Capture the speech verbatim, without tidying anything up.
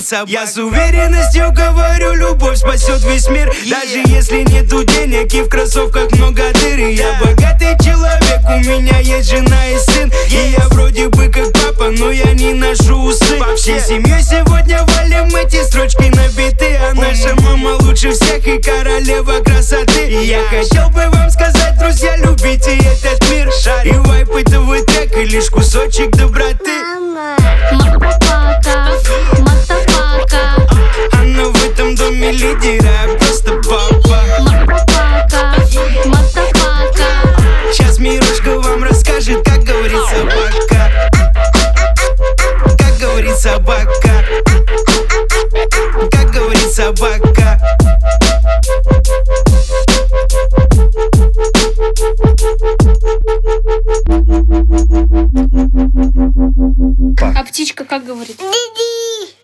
собака. Я с уверенностью говорю, любовь спасет весь мир. Даже если нету денег и в кроссовках много дыр. Я богатый человек, у меня есть жена и сын. И я вроде бы как папа, но я не ношу усы. Всей семьей сегодня валим эти строчки на биты. А наша мама лучше всех и королева красоты. И я хотел бы вам сказать, друзья, любите этот мир. И вайп этого трека лишь кусочек доброты. Мотопака, мотопака. Она в этом доме лидера, а просто папа. Мотопака, мотопака. Сейчас Мирошка вам расскажет, как говорит собака. Как говорит собака. Как говорит собака. А птичка как говорит? Диди.